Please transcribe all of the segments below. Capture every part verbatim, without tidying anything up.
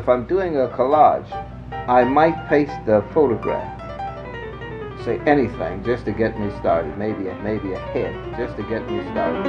If I'm doing a collage, I might paste a photograph, say anything, just to get me started. Maybe a, maybe a head, just to get me started.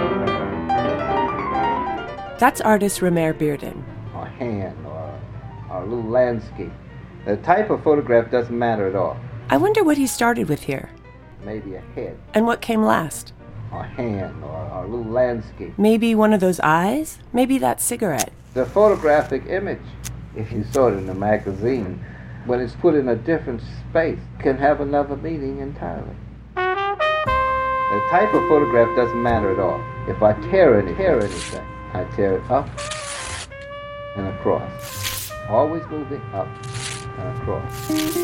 That's artist Romare Bearden. Or a hand, or, or a little landscape. The type of photograph doesn't matter at all. I wonder what he started with here. Maybe a head. And what came last? Or a hand, or, or a little landscape. Maybe one of those eyes? Maybe that cigarette. The photographic image, if you saw it in a magazine, when it's put in a different space, can have another meaning entirely. The type of photograph doesn't matter at all. If I tear, any, tear anything, I tear it up and across. Always moving up and across.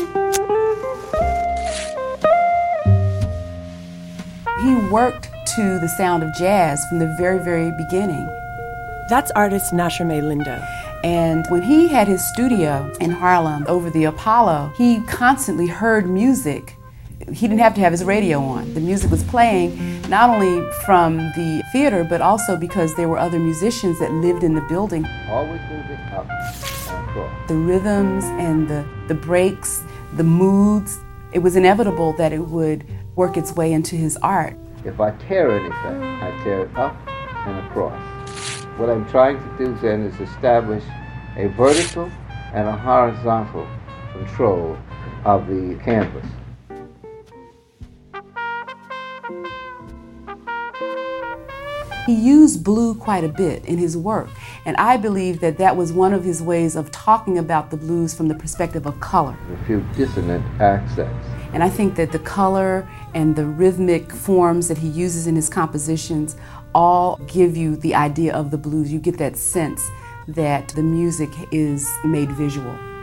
He worked to the sound of jazz from the very, very beginning. That's artist Nasherme Lindo. And when he had his studio in Harlem over the Apollo, he constantly heard music. He didn't have to have his radio on. The music was playing not only from the theater, but also because there were other musicians that lived in the building. Always moving up and across. The rhythms and the, the breaks, the moods, it was inevitable that it would work its way into his art. If I tear anything, I tear it up and across. What I'm trying to do then is establish a vertical and a horizontal control of the canvas. He used blue quite a bit in his work, and I believe that that was one of his ways of talking about the blues from the perspective of color. A few dissonant accents. And I think that the color and the rhythmic forms that he uses in his compositions all give you the idea of the blues. You get that sense that the music is made visual.